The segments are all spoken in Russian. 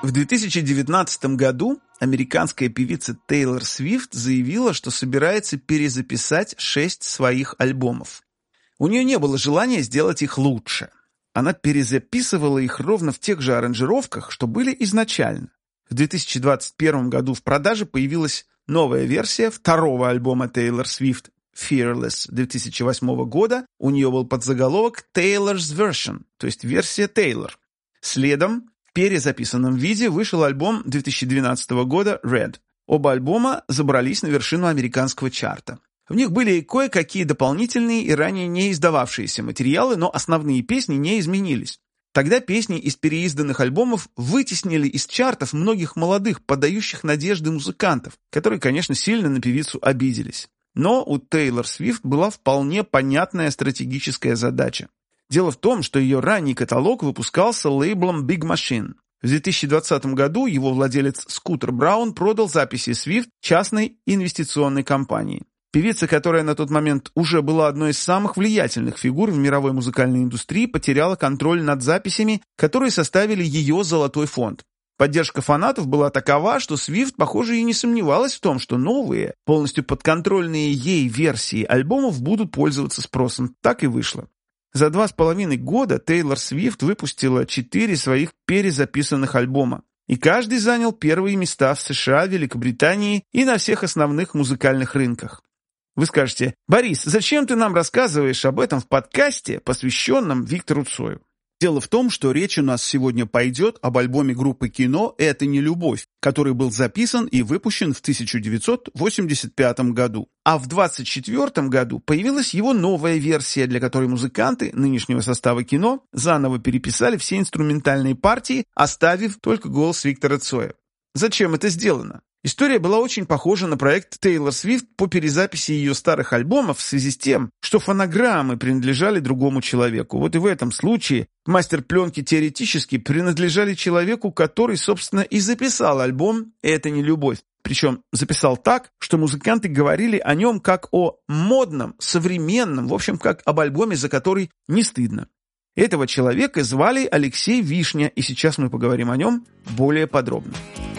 В 2019 году американская певица Тейлор Свифт заявила, что собирается перезаписать 6 своих альбомов. У нее не было желания сделать их лучше. Она перезаписывала их ровно в тех же аранжировках, что были изначально. В 2021 году в продаже появилась новая версия второго альбома Тейлор Свифт Fearless 2008 года. У нее был подзаголовок Taylor's Version, то есть версия Тейлор. Следом в перезаписанном виде вышел альбом 2012 года Red. Оба альбома забрались на вершину американского чарта. В них были и кое-какие дополнительные и ранее не издававшиеся материалы, но основные песни не изменились. Тогда песни из переизданных альбомов вытеснили из чартов многих молодых, подающих надежды музыкантов, которые, конечно, сильно на певицу обиделись. Но у Тейлор Свифт была вполне понятная стратегическая задача. Дело в том, что ее ранний каталог выпускался лейблом Big Machine. В 2020 году его владелец Скутер Браун продал записи Свифт частной инвестиционной компании. Певица, которая на тот момент уже была одной из самых влиятельных фигур в мировой музыкальной индустрии, потеряла контроль над записями, которые составили ее золотой фонд. Поддержка фанатов была такова, что Свифт, похоже, и не сомневалась в том, что новые, полностью подконтрольные ей версии альбомов будут пользоваться спросом. Так и вышло. За 2,5 года Тейлор Свифт выпустила 4 своих перезаписанных альбома. И каждый занял первые места в США, Великобритании и на всех основных музыкальных рынках. Вы скажете: «Борис, зачем ты нам рассказываешь об этом в подкасте, посвященном Виктору Цою?» Дело в том, что речь у нас сегодня пойдет об альбоме группы «Кино» «Это не любовь», который был записан и выпущен в 1985 году. А в 1924 году появилась его новая версия, для которой музыканты нынешнего состава «Кино» заново переписали все инструментальные партии, оставив только голос Виктора Цоя. Зачем это сделано? История была очень похожа на проект Тейлор Свифт по перезаписи ее старых альбомов в связи с тем, что фонограммы принадлежали другому человеку. Вот и в этом случае мастер пленки теоретически принадлежали человеку, который, собственно, и записал альбом «Это не любовь». Причем записал так, что музыканты говорили о нем как о модном, современном, в общем, как об альбоме, за который не стыдно. Этого человека звали Алексей Вишня, и сейчас мы поговорим о нем более подробно.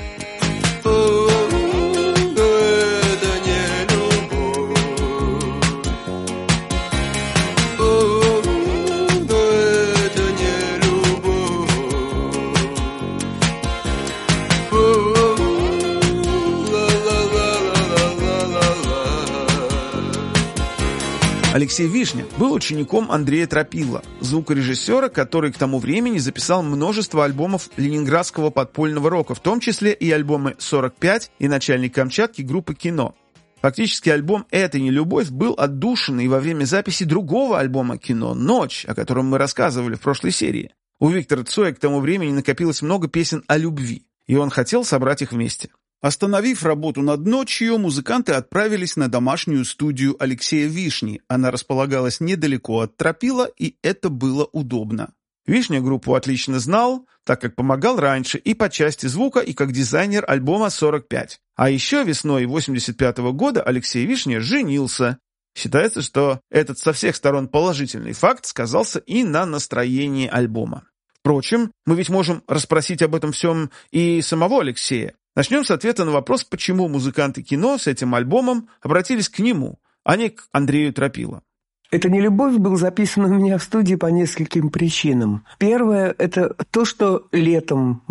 Алексей Вишня был учеником Андрея Тропила, звукорежиссера, который к тому времени записал множество альбомов ленинградского подпольного рока, в том числе и альбомы «45» и «Начальник Камчатки» группы «Кино». Фактически альбом «Это не любовь» был отдушен и во время записи другого альбома «Кино» «Ночь», о котором мы рассказывали в прошлой серии. У Виктора Цоя к тому времени накопилось много песен о любви, и он хотел собрать их вместе. Остановив работу над «Ночью», музыканты отправились на домашнюю студию Алексея Вишни. Она располагалась недалеко от Тропила, и это было удобно. Вишня группу отлично знал, так как помогал раньше и по части звука, и как дизайнер альбома «45». А еще весной 1985 года Алексей Вишня женился. Считается, что этот со всех сторон положительный факт сказался и на настроении альбома. Впрочем, мы ведь можем расспросить об этом всем и самого Алексея. Начнем с ответа на вопрос, почему музыканты «Кино» с этим альбомом обратились к нему, а не к Андрею Тропила. «Это не любовь» был записан у меня в студии по нескольким причинам. Первое – это то, что летом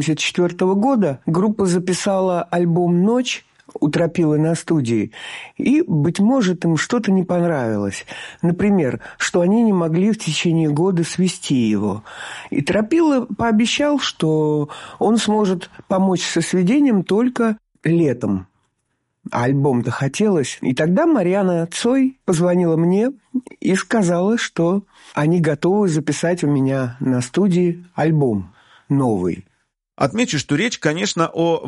1984 года группа записала альбом «Ночь» у Тропила на студии, и, быть может, им что-то не понравилось. Например, что они не могли в течение года свести его. И Тропила пообещал, что он сможет помочь со сведением только летом. А альбом-то хотелось. И тогда Марьяна Цой позвонила мне и сказала, что они готовы записать у меня на студии альбом новый. Отмечу, что речь, конечно, о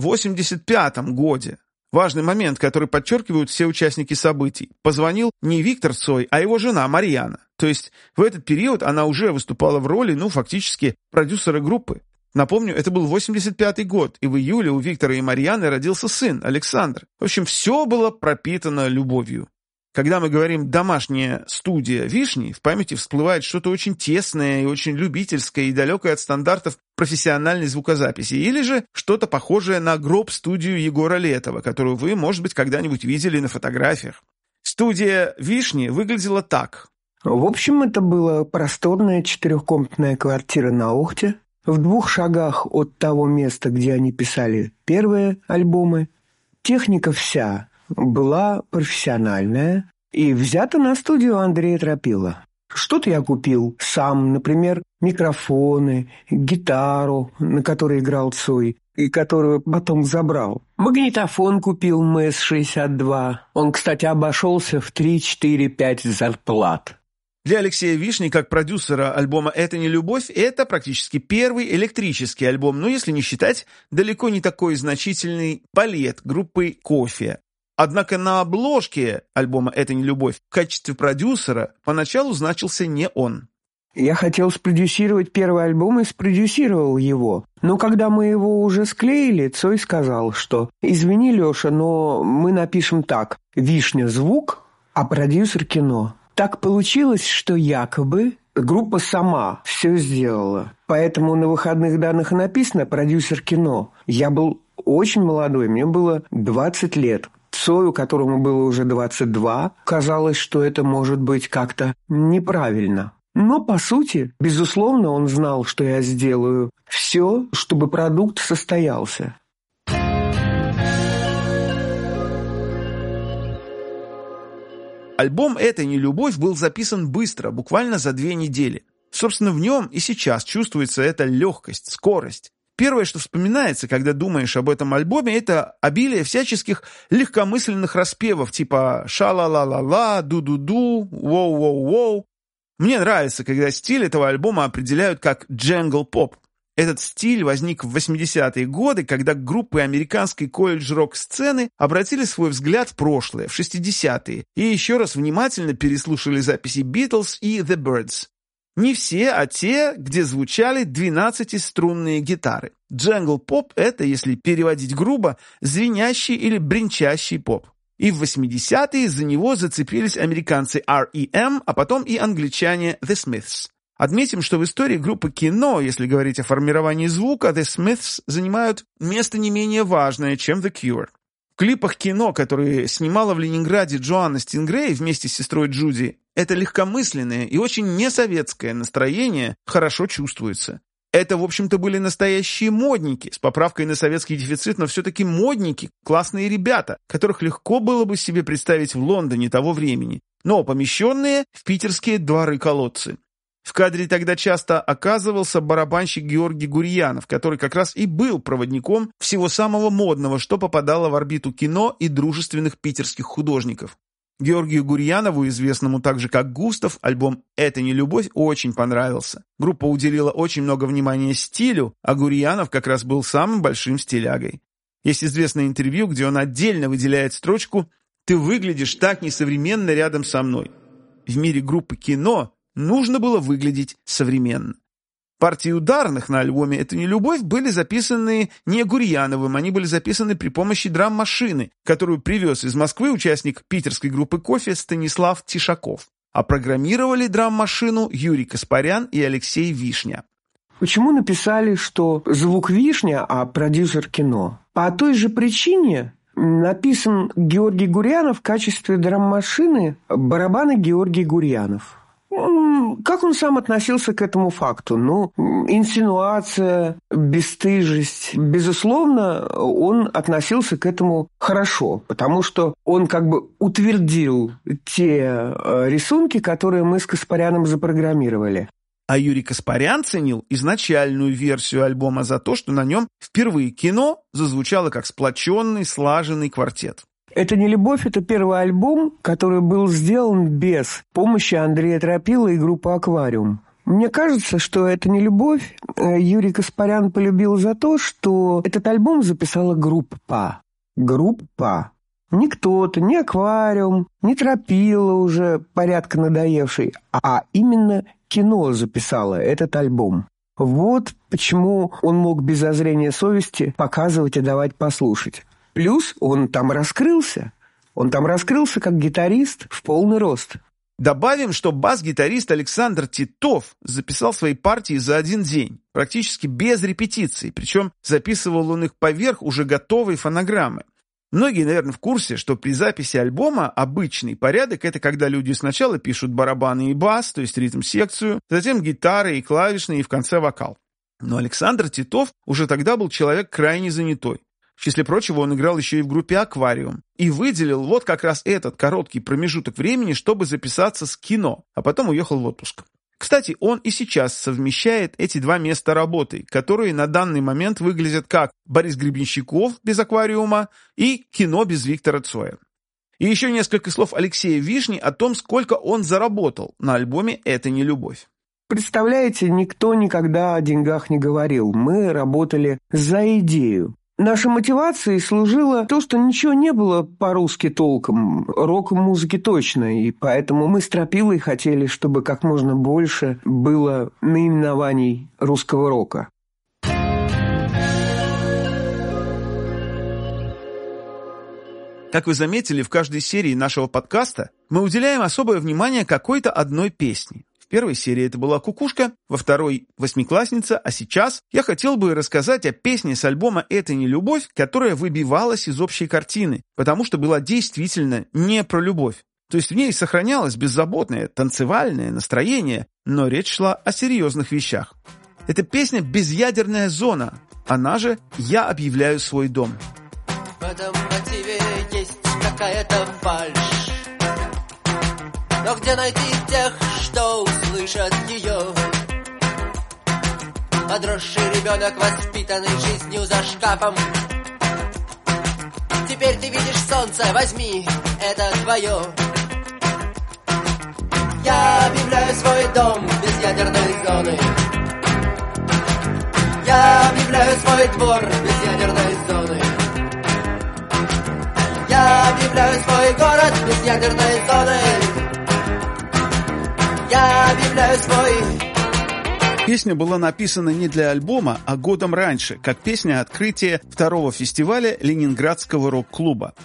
1985 годе. Важный момент, который подчеркивают все участники событий. Позвонил не Виктор Цой, а его жена Марьяна. То есть в этот период она уже выступала в роли, фактически, продюсера группы. Напомню, это был 1985 год, и в июле у Виктора и Марьяны родился сын, Александр. В общем, все было пропитано любовью. Когда мы говорим «домашняя студия Вишни», в памяти всплывает что-то очень тесное и очень любительское и далекое от стандартов профессиональной звукозаписи, или же что-то похожее на гроб-студию Егора Летова, которую вы, может быть, когда-нибудь видели на фотографиях. Студия Вишни выглядела так. В общем, это была просторная 4-комнатная квартира на Охте, в 2 шагах от того места, где они писали первые альбомы. Техника вся была профессиональная и взята на студию Андрея Тропила. Что-то я купил сам, например, микрофоны, гитару, на которой играл Цой, и которую потом забрал. Магнитофон купил МС-62. Он, кстати, обошелся в 3, 4, 5 зарплат. Для Алексея Вишни, как продюсера альбома «Это не любовь», это практически первый электрический альбом, но если не считать далеко не такой значительный балет группы «Кофе». Однако на обложке альбома «Это не любовь» в качестве продюсера поначалу значился не он. Я хотел спродюсировать первый альбом и спродюсировал его. Но когда мы его уже склеили, Цой сказал, что «Извини, Леша, но мы напишем так: Вишня – звук, а продюсер – кино». Так получилось, что якобы группа сама все сделала. Поэтому на выходных данных и написано «продюсер кино». Я был очень молодой, мне было 20 лет. Цою, которому было уже 22, казалось, что это может быть как-то неправильно. Но, по сути, безусловно, он знал, что я сделаю все, чтобы продукт состоялся. Альбом «Это не любовь» был записан быстро, буквально за 2 недели. Собственно, в нем и сейчас чувствуется эта легкость, скорость. Первое, что вспоминается, когда думаешь об этом альбоме, это обилие всяческих легкомысленных распевов, типа «ша-ла-ла-ла-ла», «ду-ду-ду», «воу-воу-воу». Мне нравится, когда стиль этого альбома определяют как «джангл-поп». Этот стиль возник в 80-е годы, когда группы американской колледж-рок-сцены обратили свой взгляд в прошлое, в 60-е, и еще раз внимательно переслушали записи Beatles и The Byrds. Не все, а те, где звучали 12-струнные гитары. Джангл-поп — это, если переводить грубо, звенящий или бренчащий поп. И в 80-е за него зацепились американцы R.E.M., а потом и англичане The Smiths. Отметим, что в истории группы «Кино», если говорить о формировании звука, The Smiths занимают место не менее важное, чем The Cure. В клипах «Кино», которые снимала в Ленинграде Джоанна Стингрей вместе с сестрой Джуди, это легкомысленное и очень несоветское настроение хорошо чувствуется. Это, в общем-то, были настоящие модники, с поправкой на советский дефицит, но все-таки модники, классные ребята, которых легко было бы себе представить в Лондоне того времени, но помещенные в питерские дворы-колодцы. В кадре тогда часто оказывался барабанщик Георгий Гурьянов, который как раз и был проводником всего самого модного, что попадало в орбиту кино и дружественных питерских художников. Георгию Гурьянову, известному также как Густав, альбом «Это не любовь» очень понравился. Группа уделила очень много внимания стилю, а Гурьянов как раз был самым большим стилягой. Есть известное интервью, где он отдельно выделяет строчку «Ты выглядишь так несовременно рядом со мной». В мире группы «Кино» нужно было выглядеть современно. Партии ударных на альбоме «Это не любовь» были записаны не Гурьяновым, они были записаны при помощи драм-машины, которую привез из Москвы участник питерской группы «Кофе» Станислав Тишаков. А программировали драм-машину Юрий Каспарян и Алексей Вишня. Почему написали, что звук Вишня, а продюсер кино? По той же причине написан Георгий Гурьянов в качестве драм-машины барабаны Георгий Гурьянов. Как он сам относился к этому факту? Инсинуация, бесстыжесть. Безусловно, он относился к этому хорошо, потому что он как бы утвердил те рисунки, которые мы с Каспаряном запрограммировали. А Юрий Каспарян ценил изначальную версию альбома за то, что на нем впервые кино зазвучало как сплоченный, слаженный квартет. «Это не любовь» — это первый альбом, который был сделан без помощи Андрея Тропила и группы «Аквариум». Мне кажется, что «Это не любовь» Юрий Каспарян полюбил за то, что этот альбом записала группа. Группа. Не кто-то, не «Аквариум», не Тропила уже порядка надоевший, а именно кино записало этот альбом. Вот почему он мог без зазрения совести показывать и давать послушать. Плюс он там раскрылся. Он там раскрылся как гитарист в полный рост. Добавим, что бас-гитарист Александр Титов записал свои партии за один день, практически без репетиций, причем записывал он их поверх уже готовой фонограммы. Многие, наверное, в курсе, что при записи альбома обычный порядок – это когда люди сначала пишут барабаны и бас, то есть ритм-секцию, затем гитары и клавишные, и в конце вокал. Но Александр Титов уже тогда был человек крайне занятой. В числе прочего, он играл еще и в группе «Аквариум» и выделил вот как раз этот короткий промежуток времени, чтобы записаться с кино, а потом уехал в отпуск. Кстати, он и сейчас совмещает эти два места работы, которые на данный момент выглядят как Борис Гребенщиков без «Аквариума» и кино без Виктора Цоя. И еще несколько слов Алексея Вишни о том, сколько он заработал на альбоме «Это не любовь». Представляете, никто никогда о деньгах не говорил. Мы работали за идею. Нашей мотивацией служило то, что ничего не было по-русски толком, рок-музыки точно, и поэтому мы с Тропилой хотели, чтобы как можно больше было наименований русского рока. Как вы заметили, в каждой серии нашего подкаста мы уделяем особое внимание какой-то одной песне. В первой серии это была «Кукушка», во второй «Восьмиклассница», а сейчас я хотел бы рассказать о песне с альбома «Это не любовь», которая выбивалась из общей картины, потому что была действительно не про любовь. То есть в ней сохранялось беззаботное танцевальное настроение, но речь шла о серьезных вещах. Это песня «Безъядерная зона», она же «Я объявляю свой дом». В этом мотиве есть какая-то фальшь. Но где найти тех, что услышат ее? Подросший ребенок, воспитанный жизнью за шкафом. Теперь ты видишь солнце, возьми, это твое. Я объявляю свой дом без ядерной зоны. Я объявляю свой двор без ядерной зоны. Я объявляю свой город без ядерной зоны. Я объявляю свой... Песня была написана не для альбома, а годом раньше, как песня открытия второго фестиваля Ленинградского рок-клуба.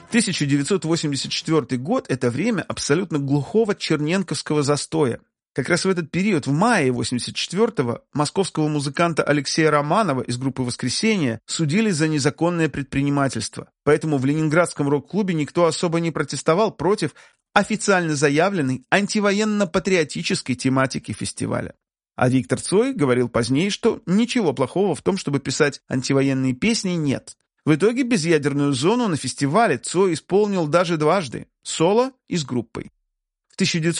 1984 год – это время абсолютно глухого черненковского застоя. Как раз в этот период, в мае 1984-го, московского музыканта Алексея Романова из группы «Воскресенье» судили за незаконное предпринимательство. Поэтому в Ленинградском рок-клубе никто особо не протестовал против официально заявленной антивоенно-патриотической тематики фестиваля. А Виктор Цой говорил позднее, что ничего плохого в том, чтобы писать антивоенные песни, нет. В итоге «Безъядерную зону» на фестивале Цой исполнил даже дважды, соло и с группой. В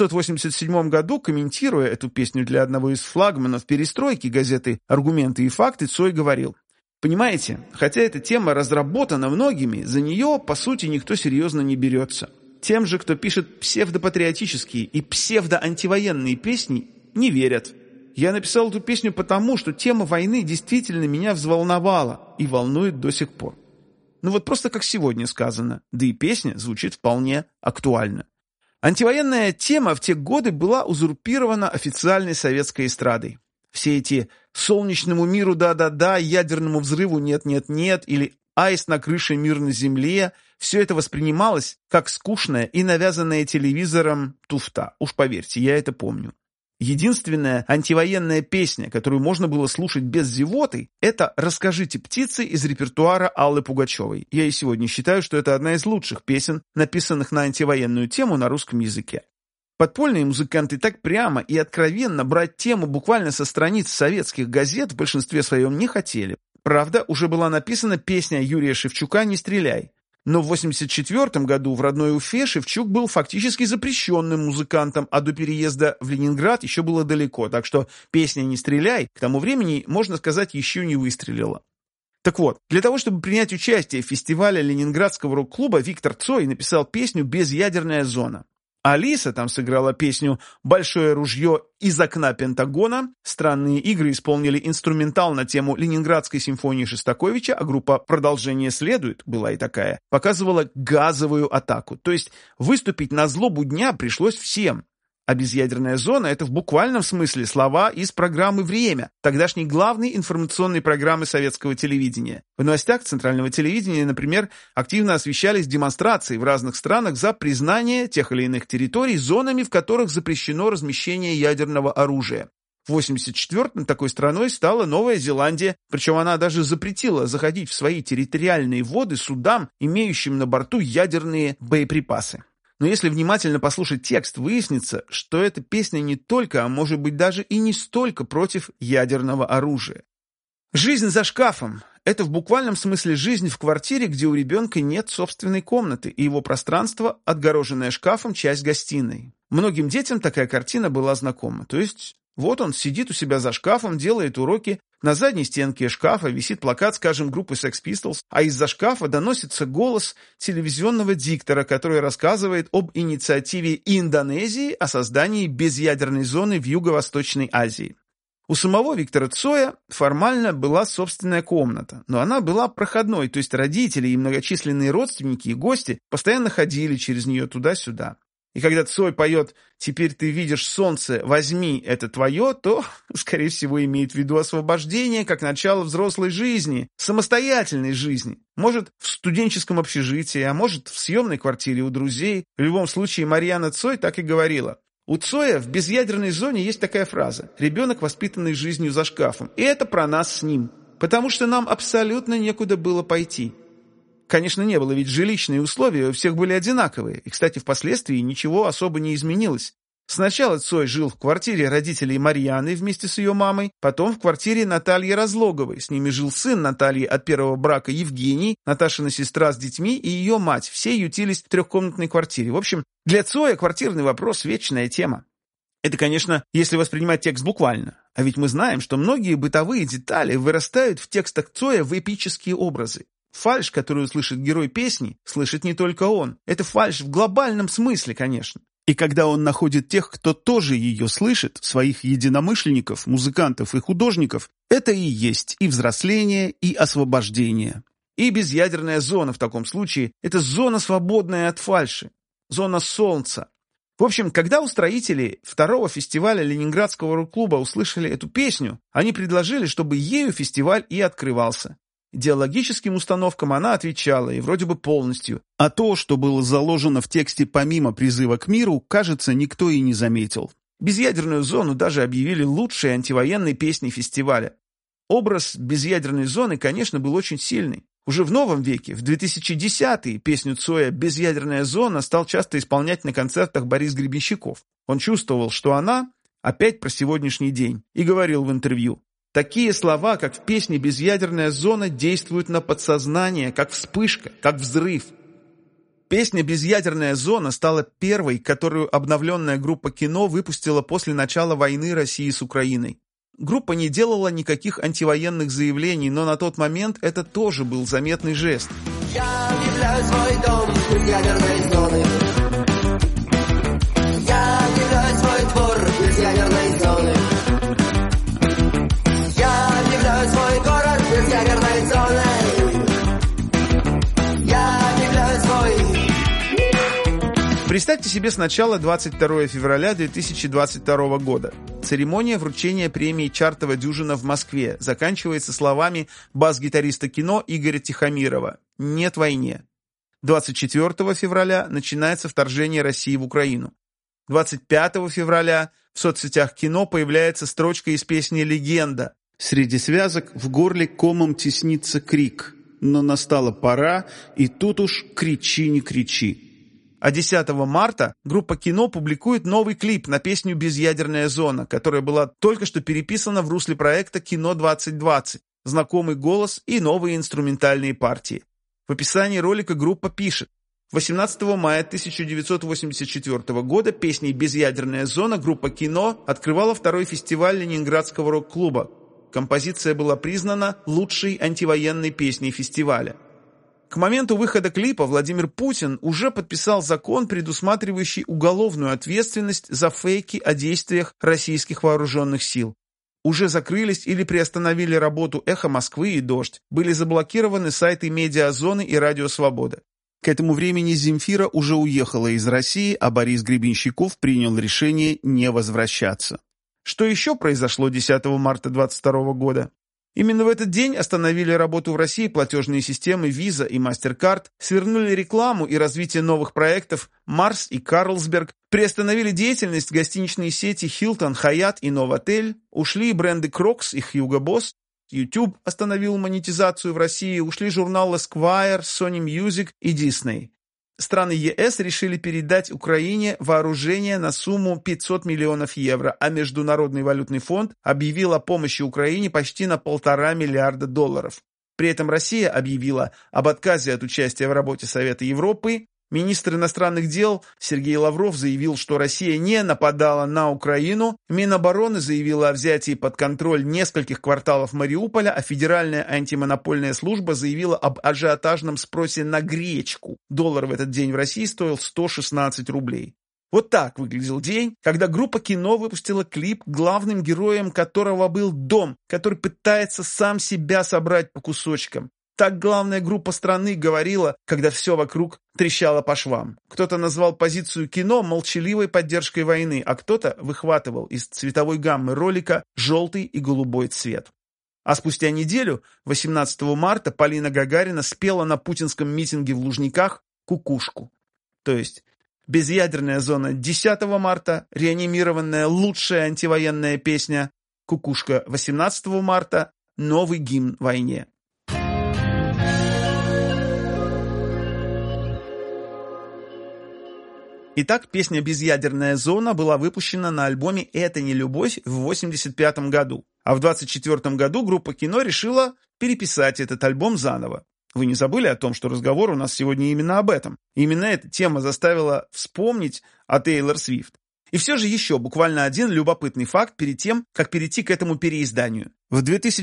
1987 году, комментируя эту песню для одного из флагманов перестройки газеты «Аргументы и факты», Цой говорил: «Понимаете, хотя эта тема разработана многими, за нее, по сути, никто серьезно не берется. Тем же, кто пишет псевдопатриотические и псевдоантивоенные песни, не верят. Я написал эту песню потому, что тема войны действительно меня взволновала и волнует до сих пор». Ну вот просто как сегодня сказано, да и песня звучит вполне актуально. Антивоенная тема в те годы была узурпирована официальной советской эстрадой. Все эти «солнечному миру да-да-да», «ядерному взрыву нет-нет-нет» или «аист на крыше, мир на земле» — все это воспринималось как скучная и навязанная телевизором туфта. Уж поверьте, я это помню. Единственная антивоенная песня, которую можно было слушать без зевоты, это «Расскажите, птицы» из репертуара Аллы Пугачевой. Я и сегодня считаю, что это одна из лучших песен, написанных на антивоенную тему на русском языке. Подпольные музыканты так прямо и откровенно брать тему буквально со страниц советских газет в большинстве своем не хотели. Правда, уже была написана песня Юрия Шевчука «Не стреляй». Но в 1984 году в родной Уфе Шевчук был фактически запрещенным музыкантом, а до переезда в Ленинград еще было далеко, так что песня «Не стреляй» к тому времени, можно сказать, еще не выстрелила. Так вот, для того, чтобы принять участие в фестивале Ленинградского рок-клуба, Виктор Цой написал песню «Безъядерная зона». Алиса там сыграла песню «Большое ружье из окна Пентагона». Странные игры исполнили инструментал на тему Ленинградской симфонии Шостаковича, а группа «Продолжение следует», была и такая, показывала газовую атаку. То есть выступить на злобу дня пришлось всем. А безъядерная зона — это в буквальном смысле слова из программы «Время», тогдашней главной информационной программы советского телевидения. В новостях центрального телевидения, например, активно освещались демонстрации в разных странах за признание тех или иных территорий зонами, в которых запрещено размещение ядерного оружия. В 1984-м такой страной стала Новая Зеландия, причем она даже запретила заходить в свои территориальные воды судам, имеющим на борту ядерные боеприпасы. Но если внимательно послушать текст, выяснится, что эта песня не только, а может быть даже и не столько против ядерного оружия. Жизнь за шкафом – это в буквальном смысле жизнь в квартире, где у ребенка нет собственной комнаты, и его пространство, отгороженное шкафом, часть гостиной. Многим детям такая картина была знакома. То есть вот он сидит у себя за шкафом, делает уроки, на задней стенке шкафа висит плакат, скажем, группы Sex Pistols, а из-за шкафа доносится голос телевизионного диктора, который рассказывает об инициативе Индонезии о создании безъядерной зоны в Юго-Восточной Азии. У самого Виктора Цоя формально была собственная комната, но она была проходной, то есть родители и многочисленные родственники и гости постоянно ходили через нее туда-сюда. И когда Цой поет «Теперь ты видишь солнце, возьми, это твое», то, скорее всего, имеет в виду освобождение как начало взрослой жизни, самостоятельной жизни. Может, в студенческом общежитии, а может, в съемной квартире у друзей. В любом случае, Марьяна Цой так и говорила. У Цоя в безъядерной зоне есть такая фраза «Ребенок, воспитанный жизнью за шкафом». И это про нас с ним. Потому что нам абсолютно некуда было пойти. Конечно, не было, ведь жилищные условия у всех были одинаковые. И, кстати, впоследствии ничего особо не изменилось. Сначала Цой жил в квартире родителей Марьяны вместе с ее мамой, потом в квартире Натальи Разлоговой. С ними жил сын Натальи от первого брака Евгений, Наташина сестра с детьми и ее мать. Все ютились в трехкомнатной квартире. В общем, для Цоя квартирный вопрос – вечная тема. Это, конечно, если воспринимать текст буквально. А ведь мы знаем, что многие бытовые детали вырастают в текстах Цоя в эпические образы. Фальшь, которую слышит герой песни, слышит не только он. Это фальшь в глобальном смысле, конечно. И когда он находит тех, кто тоже ее слышит, своих единомышленников, музыкантов и художников, это и есть и взросление, и освобождение. И безъядерная зона в таком случае – это зона, свободная от фальши, зона солнца. В общем, когда устроители второго фестиваля Ленинградского рок-клуба услышали эту песню, они предложили, чтобы ею фестиваль и открывался. Идеологическим установкам она отвечала, и вроде бы полностью. А то, что было заложено в тексте помимо призыва к миру, кажется, никто и не заметил. Безъядерную зону даже объявили лучшей антивоенной песней фестиваля. Образ безъядерной зоны, конечно, был очень сильный. Уже в новом веке, в 2010-е, песню Цоя «Безъядерная зона» стал часто исполнять на концертах Борис Гребенщиков. Он чувствовал, что она опять про сегодняшний день, и говорил в интервью: «Такие слова, как в песне «Безъядерная зона», действуют на подсознание, как вспышка, как взрыв». Песня «Безъядерная зона» стала первой, которую обновленная группа «Кино» выпустила после начала войны России с Украиной. Группа не делала никаких антивоенных заявлений, но на тот момент это тоже был заметный жест. Я объявляю свой дом безъядерной зоны. Я объявляю свой двор безъядерной зоны. Я объявляю свой город безъядерной зоной. Я объявляю свой... Представьте себе сначала 22 февраля 2022 года. Церемония вручения премии «Чартова дюжина» в Москве заканчивается словами бас-гитариста «Кино» Игоря Тихомирова «Нет войне». 24 февраля начинается вторжение России в Украину. 25 февраля в соцсетях «Кино» появляется строчка из песни «Легенда». Среди связок в горле комом теснится крик. Но настала пора, и тут уж кричи, не кричи. А 10 марта группа «Кино» публикует новый клип на песню «Безъядерная зона», которая была только что переписана в русле проекта «Кино-2020». Знакомый голос и новые инструментальные партии. В описании ролика группа пишет: 18 мая 1984 года песней «Безъядерная зона» группа «Кино» открывала второй фестиваль Ленинградского рок-клуба. Композиция была признана лучшей антивоенной песней фестиваля. К моменту выхода клипа Владимир Путин уже подписал закон, предусматривающий уголовную ответственность за фейки о действиях российских вооруженных сил. Уже закрылись или приостановили работу «Эхо Москвы» и «Дождь». Были заблокированы сайты «Медиазоны» и «Радио Свобода». К этому времени Земфира уже уехала из России, а Борис Гребенщиков принял решение не возвращаться. Что еще произошло 10 марта 2022 года? Именно в этот день остановили работу в России платежные системы Visa и MasterCard, свернули рекламу и развитие новых проектов Марс и Карлсберг, приостановили деятельность гостиничные сети Hilton, Hyatt и Novotel, ушли бренды Crocs и Hugo Boss, YouTube остановил монетизацию в России, ушли журналы Esquire, Sony Music и Disney. Страны ЕС решили передать Украине вооружение на сумму 500 миллионов евро, а Международный валютный фонд объявил о помощи Украине почти на $1,5 миллиарда. При этом Россия объявила об отказе от участия в работе Совета Европы. Министр иностранных дел Сергей Лавров заявил, что Россия не нападала на Украину. Минобороны заявила о взятии под контроль нескольких кварталов Мариуполя, а Федеральная антимонопольная служба заявила об ажиотажном спросе на гречку. Доллар в этот день в России стоил 116 рублей. Вот так выглядел день, когда группа «Кино» выпустила клип, главным героем которого был дом, который пытается сам себя собрать по кусочкам. Так главная группа страны говорила, когда все вокруг трещало по швам. Кто-то назвал позицию «Кино» молчаливой поддержкой войны, а кто-то выхватывал из цветовой гаммы ролика желтый и голубой цвет. А спустя неделю, 18 марта, Полина Гагарина спела на путинском митинге в Лужниках «Кукушку». То есть безъядерная зона 10 марта, реанимированная лучшая антивоенная песня «Кукушка» 18 марта, новый гимн войне. Итак, песня «Безъядерная зона» была выпущена на альбоме «Это не любовь» в 1985 году. А в 1924 году группа «Кино» решила переписать этот альбом заново. Вы не забыли о том, что разговор у нас сегодня именно об этом? Именно эта тема заставила вспомнить о Тейлор Свифт. И все же еще буквально один любопытный факт перед тем, как перейти к этому переизданию. В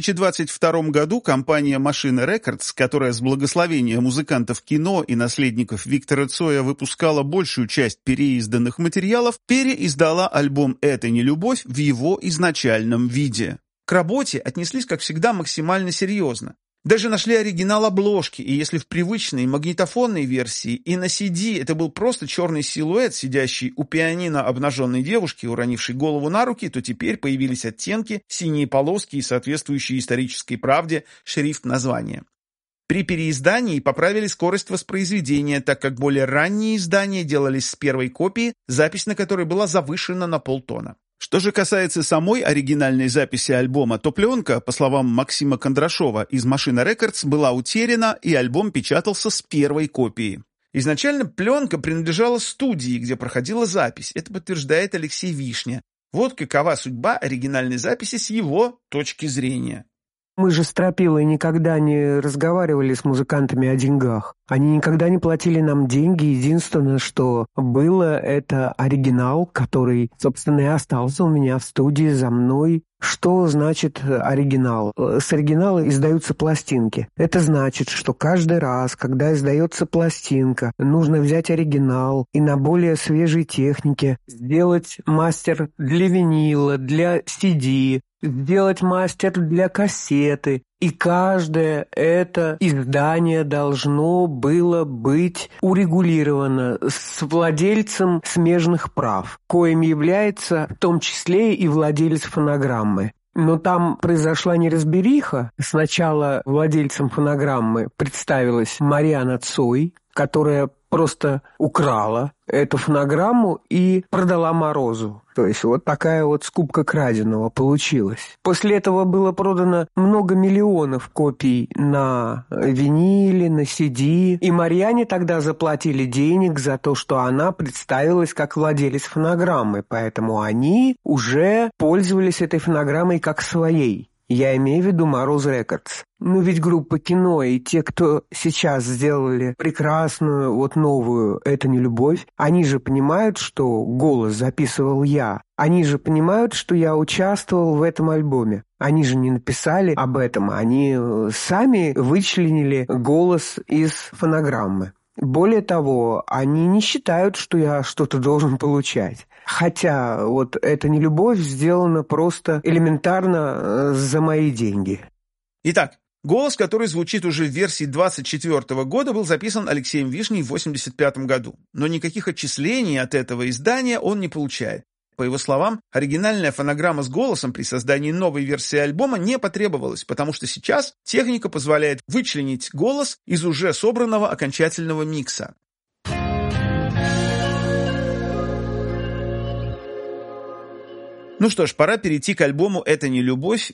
2022 году компания Machine Records, которая с благословения музыкантов «Кино» и наследников Виктора Цоя выпускала большую часть переизданных материалов, переиздала альбом «Это не любовь» в его изначальном виде. К работе отнеслись, как всегда, максимально серьезно. Даже нашли оригинал обложки, и если в привычной магнитофонной версии и на CD это был просто черный силуэт, сидящий у пианино обнаженной девушки, уронившей голову на руки, то теперь появились оттенки, синие полоски и соответствующие исторической правде шрифт названия. При переиздании поправили скорость воспроизведения, так как более ранние издания делались с первой копии, запись на которой была завышена на полтона. Что же касается самой оригинальной записи альбома, то пленка, по словам Максима Кондрашова из Machine Records, была утеряна, и альбом печатался с первой копии. Изначально пленка принадлежала студии, где проходила запись. Это подтверждает Алексей Вишня. Вот какова судьба оригинальной записи с его точки зрения. Мы же с Тропилой никогда не разговаривали с музыкантами о деньгах. Они никогда не платили нам деньги. Единственное, что было, это оригинал, который, собственно, и остался у меня в студии за мной. Что значит оригинал? С оригинала издаются пластинки. Это значит, что каждый раз, когда издается пластинка, нужно взять оригинал и на более свежей технике сделать мастер для винила, для CD, сделать мастер для кассеты. И каждое это издание должно было быть урегулировано с владельцем смежных прав, коим является в том числе и владелец фонограммы. Но там произошла неразбериха. Сначала владельцем фонограммы представилась Марьяна Цой, которая просто украла эту фонограмму и продала Морозу. То есть вот такая вот скупка краденого получилась. После этого было продано много миллионов копий на виниле, на CD. И Марьяне тогда заплатили денег за то, что она представилась как владелец фонограммы. Поэтому они уже пользовались этой фонограммой как своей. Я имею в виду Мороз Рекордс. Ну ведь группа «Кино» и те, кто сейчас сделали прекрасную, вот новую «Это не любовь», они же понимают, что голос записывал я. Они же понимают, что я участвовал в этом альбоме. Они же не написали об этом, они сами вычленили голос из фонограммы. Более того, они не считают, что я что-то должен получать. Хотя вот «Это не любовь» сделано просто элементарно за мои деньги. Итак, Голос, который звучит уже в версии 24 года, был записан Алексеем Вишней в 1985 году. Но никаких отчислений от этого издания он не получает. По его словам, оригинальная фонограмма с голосом при создании новой версии альбома не потребовалась, потому что сейчас техника позволяет вычленить голос из уже собранного окончательного микса. Ну что ж, пора перейти к альбому «Это не любовь»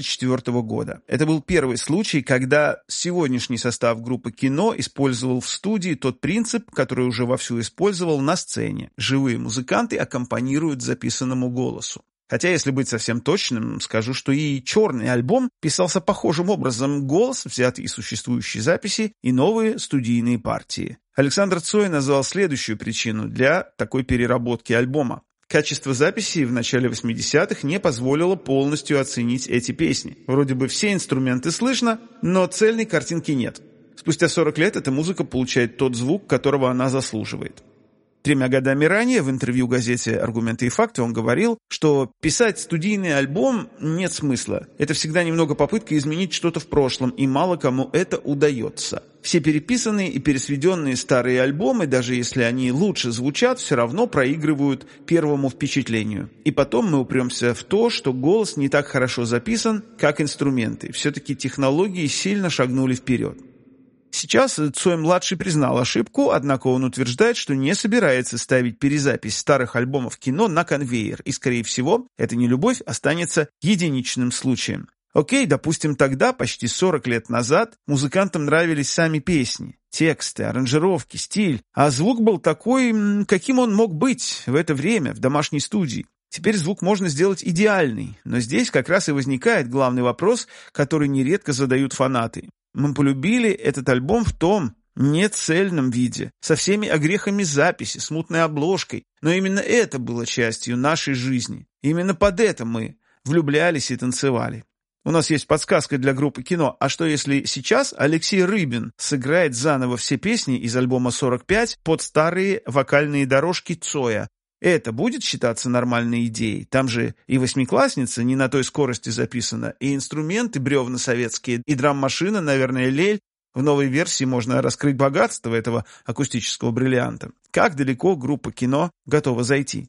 24 года. Это был первый случай, когда сегодняшний состав группы «Кино» использовал в студии тот принцип, который уже вовсю использовал на сцене. Живые музыканты аккомпанируют записанному голосу. Хотя, если быть совсем точным, скажу, что и черный альбом писался похожим образом: голос, взятый из существующей записи, и новые студийные партии. Александр Цой назвал следующую причину для такой переработки альбома. Качество записи в начале 80-х не позволило полностью оценить эти песни. Вроде бы все инструменты слышно, но цельной картинки нет. Спустя 40 лет эта музыка получает тот звук, которого она заслуживает. 3 годами ранее в интервью газете «Аргументы и факты» он говорил, что писать студийный альбом нет смысла. Это всегда немного попытка изменить что-то в прошлом, и мало кому это удается. Все переписанные и пересведенные старые альбомы, даже если они лучше звучат, все равно проигрывают первому впечатлению. И потом мы упремся в то, что голос не так хорошо записан, как инструменты. Все-таки технологии сильно шагнули вперед. Сейчас Цой-младший признал ошибку, однако он утверждает, что не собирается ставить перезапись старых альбомов «Кино» на конвейер, и, скорее всего, «Это не любовь» останется единичным случаем. Окей, допустим, тогда, почти 40 лет назад, музыкантам нравились сами песни, тексты, аранжировки, стиль, а звук был такой, каким он мог быть в это время в домашней студии. Теперь звук можно сделать идеальный, но здесь как раз и возникает главный вопрос, который нередко задают фанаты. Мы полюбили этот альбом в том нецельном виде, со всеми огрехами записи, смутной обложкой, но именно это было частью нашей жизни. Именно под это мы влюблялись и танцевали. У нас есть подсказка для группы «Кино». А что если сейчас Алексей Рыбин сыграет заново все песни из альбома 45 под старые вокальные дорожки Цоя? Это будет считаться нормальной идеей? Там же и восьмиклассница не на той скорости записана, и инструменты бревна советские, и драм-машина, наверное, лель. В новой версии можно раскрыть богатство этого акустического бриллианта. Как далеко группа «Кино» готова зайти?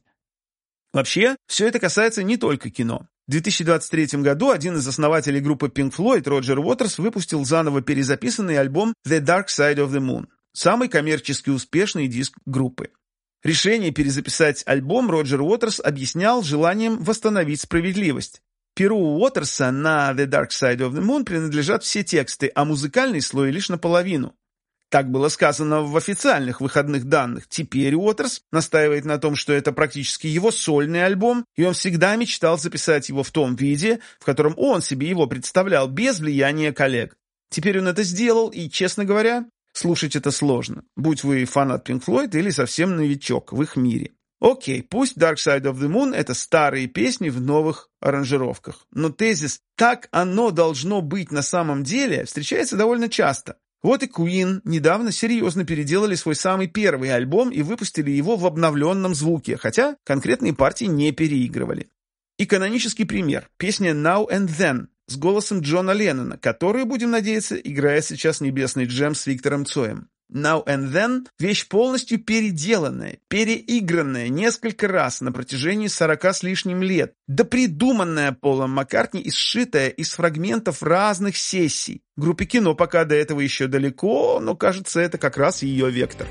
Вообще, все это касается не только «Кино». В 2023 году один из основателей группы Pink Floyd, Роджер Уотерс, выпустил заново перезаписанный альбом «The Dark Side of the Moon», самый коммерчески успешный диск группы. Решение перезаписать альбом Роджер Уотерс объяснял желанием восстановить справедливость. Перу Уотерса на «The Dark Side of the Moon» принадлежат все тексты, а музыкальный слой лишь наполовину. Так было сказано в официальных выходных данных. Теперь Уотерс настаивает на том, что это практически его сольный альбом, и он всегда мечтал записать его в том виде, в котором он себе его представлял, без влияния коллег. Теперь он это сделал, и, честно говоря, слушать это сложно, будь вы фанат Pink Floyd или совсем новичок в их мире. Окей, пусть Dark Side of the Moon — это старые песни в новых аранжировках, но тезис «так оно должно быть на самом деле» встречается довольно часто. Вот и Queen недавно серьезно переделали свой самый первый альбом и выпустили его в обновленном звуке, хотя конкретные партии не переигрывали. И канонический пример — песня «Now and Then» с голосом Джона Леннона, который, будем надеяться, играет сейчас небесный джем с Виктором Цоем. Now and Then — вещь полностью переделанная, переигранная несколько раз на протяжении 40 с лишним лет, да придуманная Полом Маккартни и сшитая из фрагментов разных сессий. Группе «Кино» пока до этого еще далеко, но, кажется, это как раз ее вектор.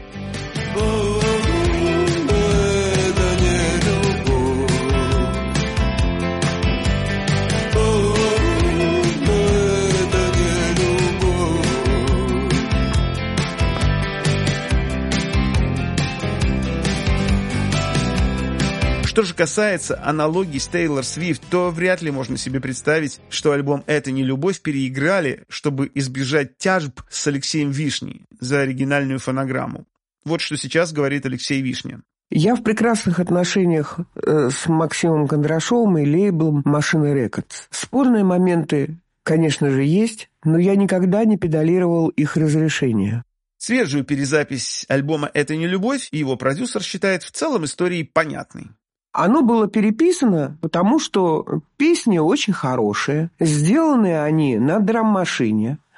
Что же касается аналогий с Тейлор Свифт, то вряд ли можно себе представить, что альбом «Это не любовь» переиграли, чтобы избежать тяжб с Алексеем Вишней за оригинальную фонограмму. Вот что сейчас говорит Алексей Вишня. Я в прекрасных отношениях с Максимом Кондрашовым и лейблом «Машина Рекордс». Спорные моменты, конечно же, есть, но я никогда не педалировал их разрешение. Свежую перезапись альбома «Это не любовь» его продюсер считает в целом историей понятной. Оно было переписано, потому что песни очень хорошие. Сделаны они на драм-машине.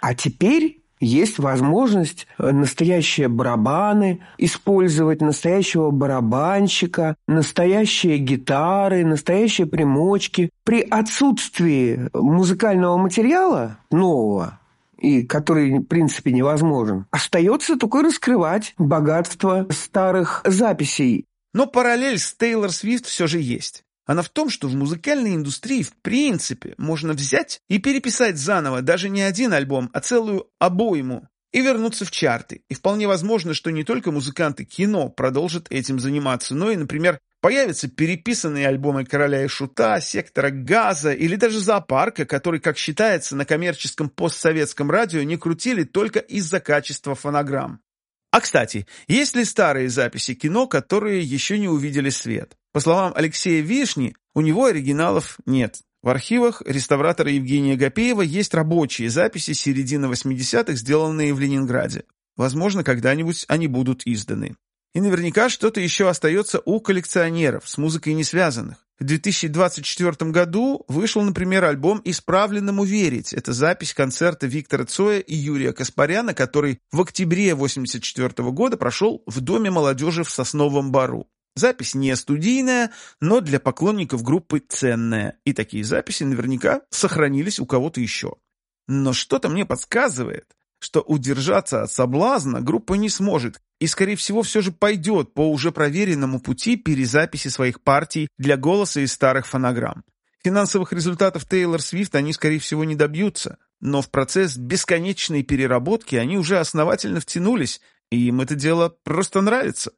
А теперь есть возможность настоящие барабаны использовать, настоящего барабанщика, настоящие гитары, настоящие примочки. При отсутствии музыкального материала нового, и который, в принципе, невозможен, остается только раскрывать богатство старых записей. Но параллель с Тейлор Свифт все же есть. Она в том, что в музыкальной индустрии в принципе можно взять и переписать заново даже не один альбом, а целую обойму и вернуться в чарты. И вполне возможно, что не только музыканты кино продолжат этим заниматься, но и, например, появятся переписанные альбомы «Короля и Шута», «Сектора Газа» или даже «Зоопарка», который, как считается, на коммерческом постсоветском радио не крутили только из-за качества фонограмм. А, кстати, есть ли старые записи кино, которые еще не увидели свет? По словам Алексея Вишни, у него оригиналов нет. В архивах реставратора Евгения Гапеева есть рабочие записи середины 80-х, сделанные в Ленинграде. Возможно, когда-нибудь они будут изданы. И наверняка что-то еще остается у коллекционеров, с музыкой не связанных. В 2024 году вышел, например, альбом «Исправленному верить». Это запись концерта Виктора Цоя и Юрия Каспаряна, который в октябре 1984 года прошел в Доме молодежи в Сосновом Бору. Запись не студийная, но для поклонников группы ценная. И такие записи наверняка сохранились у кого-то еще. Но что-то мне подсказывает, что удержаться от соблазна группа не сможет и, скорее всего, все же пойдет по уже проверенному пути перезаписи своих партий для голоса из старых фонограмм. Финансовых результатов Тейлор Свифт они, скорее всего, не добьются, но в процесс бесконечной переработки они уже основательно втянулись, и им это дело просто нравится.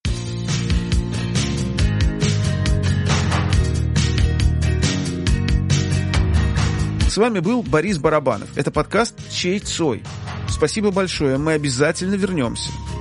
С вами был Борис Барабанов. Это подкаст «Чей Цой?». Спасибо большое, мы обязательно вернемся.